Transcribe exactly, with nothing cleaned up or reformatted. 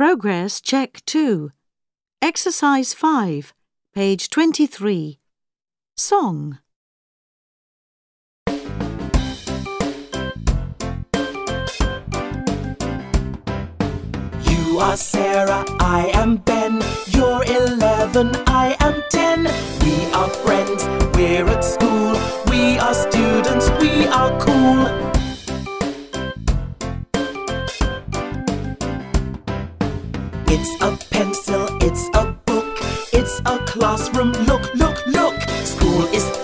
Progress Check two. Exercise five, page twenty-three. Song. You are Sarah, I am Ben. You're eleven, I am ten. We are friends, we're at school. We are students, we are cool. It's a pencil, it's a book, it's a classroom. Look, look, look. School is